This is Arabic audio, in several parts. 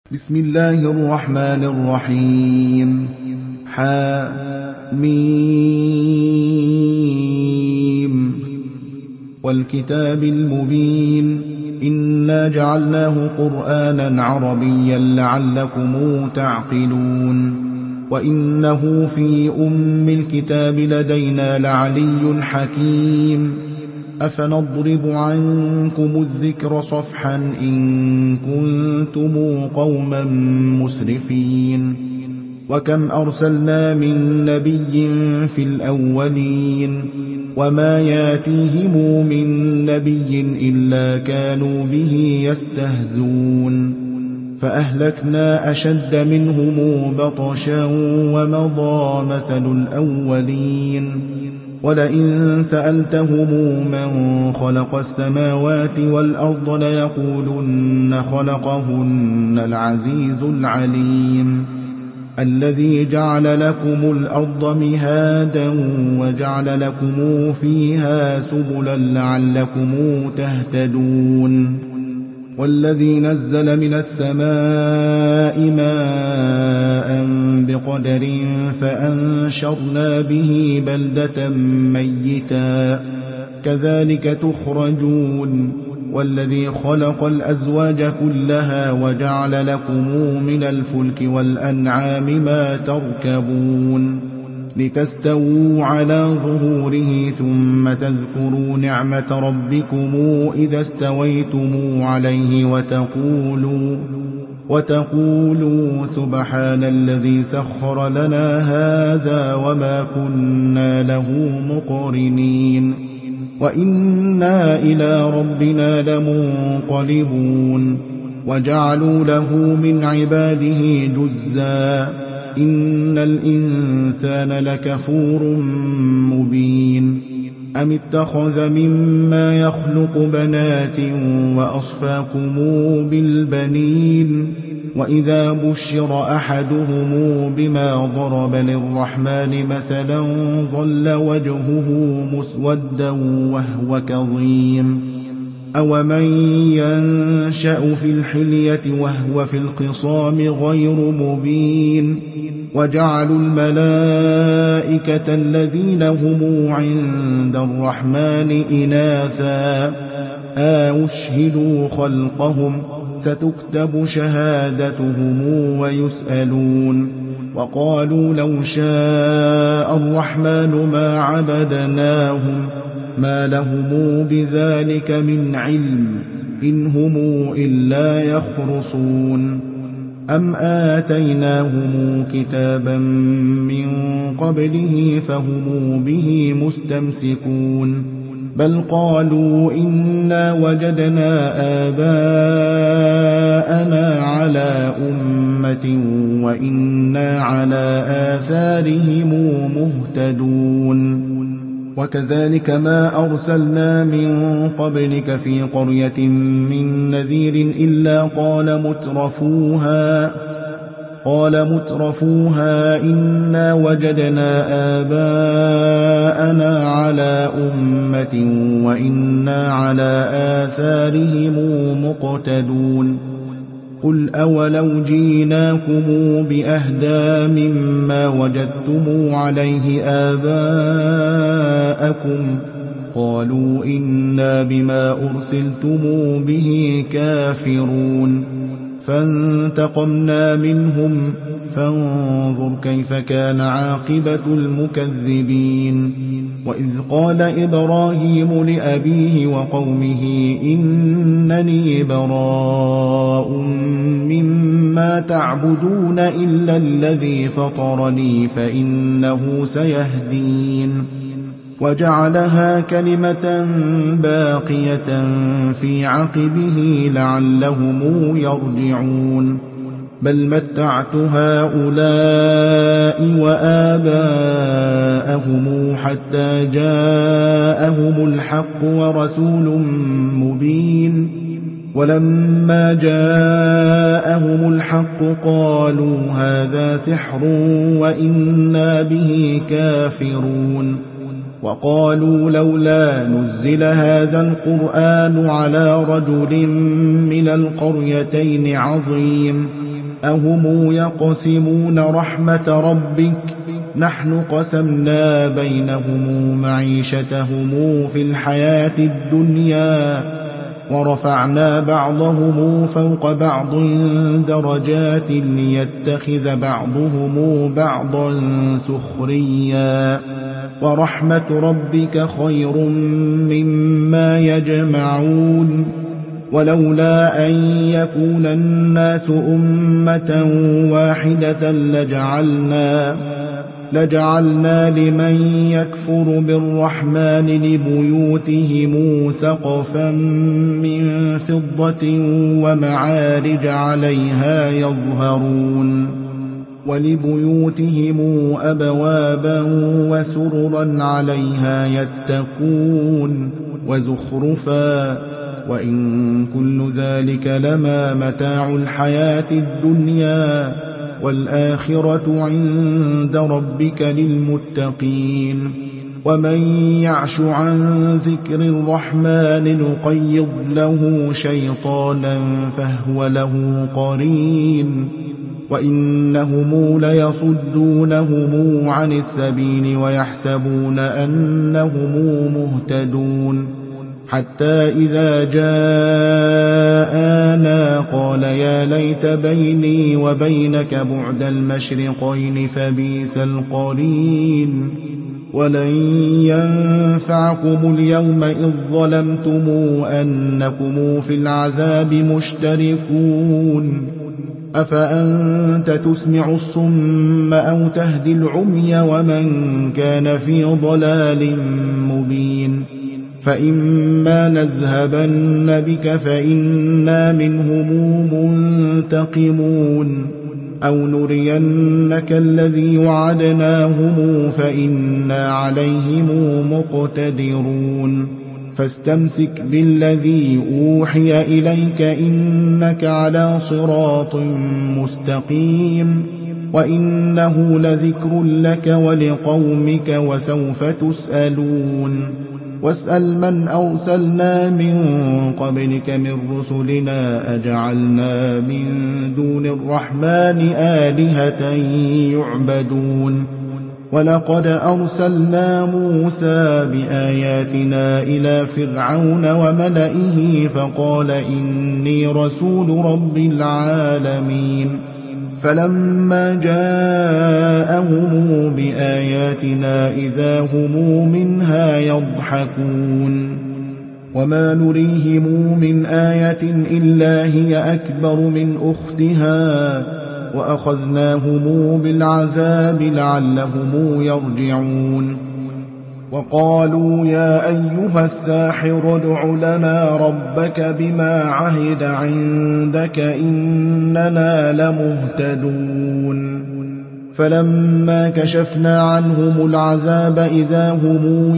بسم الله الرحمن الرحيم. حم والكتاب المبين إنا جعلناه قرآنا عربيا لعلكم تعقلون وإنه في الكتاب لدينا لعلي حكيم. أفنضرب عنكم الذكر صفحا إن كنتم قوما مسرفين. وكم أرسلنا من نبي في الأولين وما ياتيهم من نبي إلا كانوا به يستهزون فأهلكنا أشد منهم بطشا ومضى مثل الأولين. ولئن سألتهم من خلق السماوات والأرض ليقولن خلقهن العزيز العليم الذي جعل لكم الأرض مهادا وجعل لكم فيها سبلا لعلكم تهتدون. والذي نزل من السماء ماء بقدر فأنشرنا به بلدة ميتا كذلك تخرجون. والذي خلق الأزواج كلها وجعل لكم من الفلك والأنعام ما تركبون لتستووا على ظهوره ثم تذكروا نعمة ربكم إذا استويتم عليه وتقولوا سبحان الذي سخر لنا هذا وما كنا له مقرنين وإنا إلى ربنا لمنقلبون. وجعلوا له من عباده جزءا إن الإنسان لكفور مبين. أم اتخذ مما يخلق بنات وأصفاكم بالبنين وإذا بشر أحدهم بما ضرب للرحمن مثلا ظل وجهه مسودا وهو كظيم. أومن ينشأ في الحلية وهو في الخصام غير مبين. وجعلوا الملائكة الذين هم عند الرحمن إناثا أشهدوا خلقهم ستكتب شهادتهم ويسألون. وقالوا لو شاء الرحمن ما عبدناهم ما لهم بذلك من علم إن هم إلا يخرصون. أم آتيناهم كتابا من قبله فهم به مستمسكون بل قالوا إنا وجدنا آباءنا على أمة وإنا على آثارهم مهتدون. وكذلك ما أرسلنا من قبلك في قرية من نذير إلا قال مترفوها إنا وجدنا آباءنا على أمة وإنا على آثارهم مقتدون. قل أولو جيناكم بأهدى مما وجدتم عليه آباءكم قالوا إنا بما أرسلتم به كافرون. فانتقمنا منهم فانظر كيف كان عاقبة المكذبين. وإذ قال إبراهيم لأبيه وقومه إنني براء مما تعبدون إلا الذي فطرني فإنه سيهدين. وجعلها كلمة باقية في عقبه لعلهم يرجعون. بل متعت هؤلاء وآباءهم حتى جاءهم الحق ورسول مبين. ولما جاءهم الحق قالوا هذا سحر وإنا به كافرون. وقالوا لولا نزل هذا القرآن على رجل من القريتين عظيم أهم يقسمون رحمة ربك نحن قسمنا بينهم معيشتهم في الحياة الدنيا ورفعنا بعضهم فوق بعض درجات ليتخذ بعضهم بعضا سخريا ورحمة ربك خير مما يجمعون ولولا أن يكون الناس أمة واحدة لجعلنا لمن يكفر بالرحمن لبيوتهم سقفا من فضة ومعارج عليها يظهرون ولبيوتهم أبوابا وسررا عليها يتقون وزخرفا وإن كل ذلك لما متاع الحياة الدنيا والآخرة عند ربك للمتقين ومن يعش عن ذكر الرحمن نقيض له شيطانا فهو له قرين وإنهم ليصدونهم عن السبيل ويحسبون أنهم مهتدون حتى إذا جاءنا قال يا ليت بيني وبينك بعد المشرقين فبئس القرين ولن ينفعكم اليوم إذ ظلمتم أنكم في العذاب مشتركون أفأنت تسمع الصم أو تهدي العمي ومن كان في ضلال مبين فإما نذهبن بك فإنا منهم منتقمون أو نرينك الذي وعدناهم فإنا عليهم مقتدرون فاستمسك بالذي أوحي إليك إنك على صراط مستقيم وإنه لذكر لك ولقومك وسوف تسألون واسأل من أرسلنا من قبلك من رسلنا أجعلنا من دون الرحمن آلهة يعبدون ولقد أرسلنا موسى بآياتنا إلى فرعون وملئه فقال إني رسول رب العالمين فلما جاءهم بآياتنا إذا هم منها يضحكون وما نريهم من آية إلا هي أكبر من أختها وأخذناهم بالعذاب لعلهم يرجعون وقالوا يا أيها الساحر ادع لنا ربك بما عهد عندك إننا لمهتدون فلما كشفنا عنهم العذاب إذا هم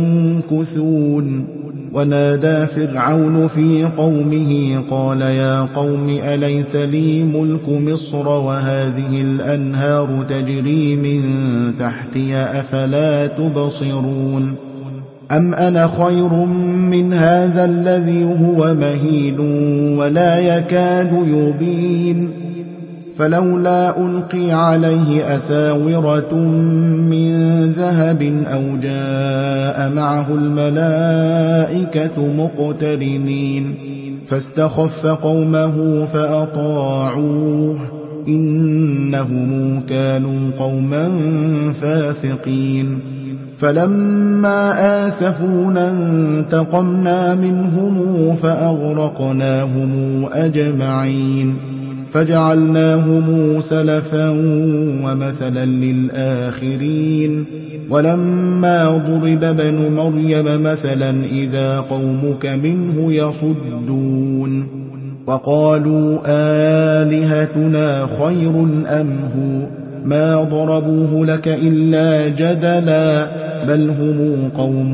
ينكثون ونادى فرعون في قومه قال يا قوم أليس لي ملك مصر وهذه الأنهار تجري من تحتي أفلا تبصرون أم أنا خير من هذا الذي هو مهين ولا يكاد يبين فلولا ألقي عليه أساورة من ذهب أو جاء معه الملائكة مقترنين فاستخف قومه فأطاعوه إنهم كانوا قوما فاسقين فلما آسفونا انتقمنا منهم فأغرقناهم أجمعين فجعلناهم سلفا ومثلا للآخرين ولما ضرب ابن مريم مثلا إذا قومك منه يصدون وقالوا آلهتنا خير أم هو ما ضربوه لك إلا جدلا بل هم قوم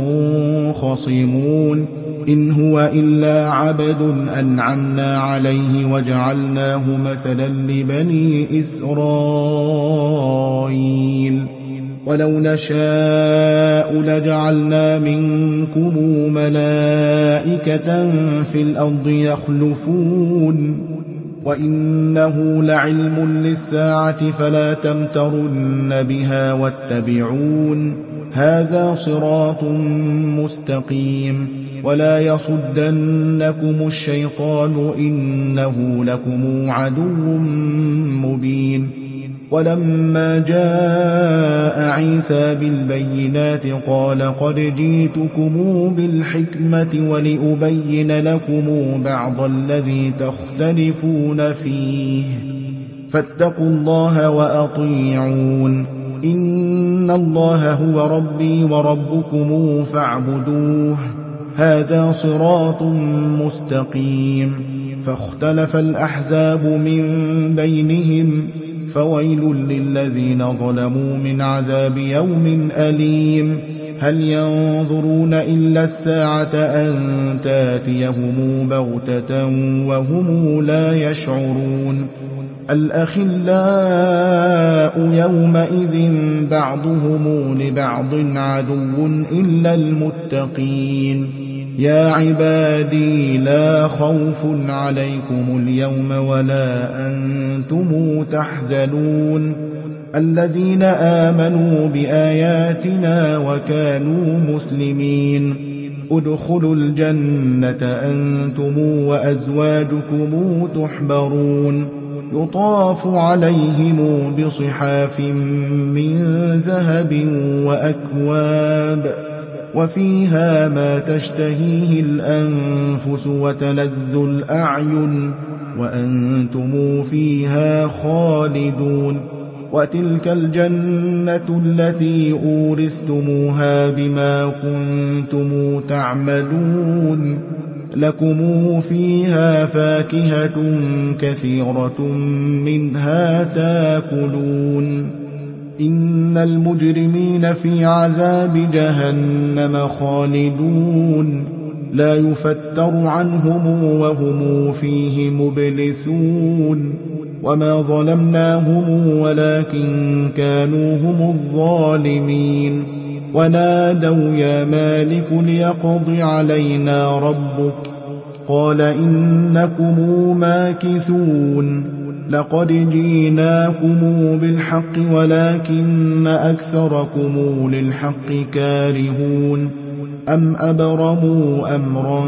خصمون إن هو إلا عبد أنعمنا عليه وجعلناه مثلا لبني إسرائيل ولو نشاء لجعلنا منكم ملائكة في الأرض يخلفون وإنه لعلم للساعة فلا تمترن بها واتبعون هذا صراط مستقيم ولا يصدنكم الشيطان إنه لكم عدو مبين ولما جاء عيسى بالبينات قال قد جئتكم بالحكمة ولأبين لكم بعض الذي تختلفون فيه فاتقوا الله وأطيعون إن الله هو ربي وربكم فاعبدوه هذا صراط مستقيم فاختلف الأحزاب من بينهم فويل للذين ظلموا من عذاب يوم أليم هل ينظرون إلا الساعة أن تاتيهم بغتة وهم لا يشعرون الأخلاء يومئذ بعضهم لبعض عدو إلا المتقين يا عبادي لا خوف عليكم اليوم ولا أنتم تحزنون الذين آمنوا بآياتنا وكانوا مسلمين ادخلوا الجنة أنتم وأزواجكم تحبرون يطاف عليهم بصحاف من ذهب وأكواب وفيها ما تشتهيه الأنفس وتلذ الأعين وأنتم فيها خالدون وتلك الجنة التي أورثتموها بما كنتم تعملون لكم فيها فاكهة كثيرة منها تاكلون إن المجرمين في عذاب جهنم خالدون لا يفتر عنهم وهم فيه مبلسون وما ظلمناهم ولكن كانوا هم الظالمين ونادوا يا مالك ليقض علينا ربك قال إنكم ماكثون لقد جئناكم بالحق ولكن أكثركم للحق كارهون أم أبرموا أمرا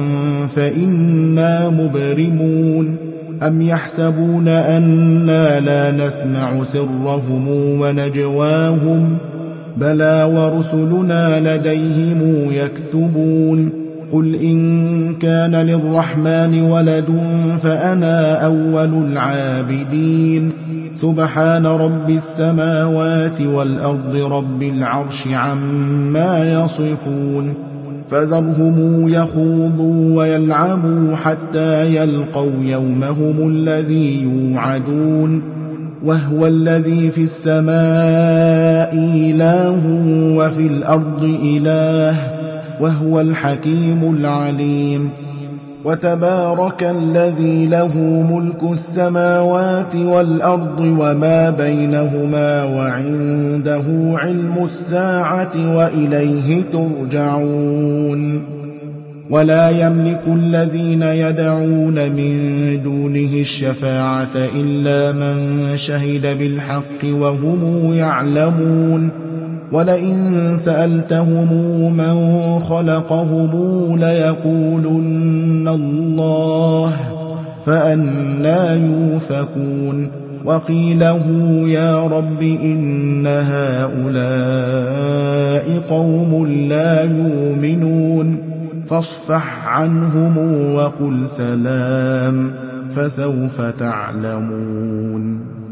فإنا مبرمون أم يحسبون أنا لا نسمع سرهم ونجواهم بلى ورسلنا لديهم يكتبون قل إن كان للرحمن ولد فأنا أول العابدين سبحان رب السماوات والأرض رب العرش عما يصفون فذرهم يخوضوا ويلعبوا حتى يلقوا يومهم الذي يوعدون وهو الذي في السماء إله وفي الأرض إله وهو الحكيم العليم وتبارك الذي له ملك السماوات والأرض وما بينهما وعنده علم الساعة وإليه ترجعون ولا يملك الذين يدعون من دونه الشفاعة إلا من شهد بالحق وهم يعلمون ولئن سألتهم من خلقهم ليقولن الله فأنى يؤفكون وقيله يا رب إن هؤلاء قوم لا يؤمنون فاصفح عنهم وقل سلام فسوف تعلمون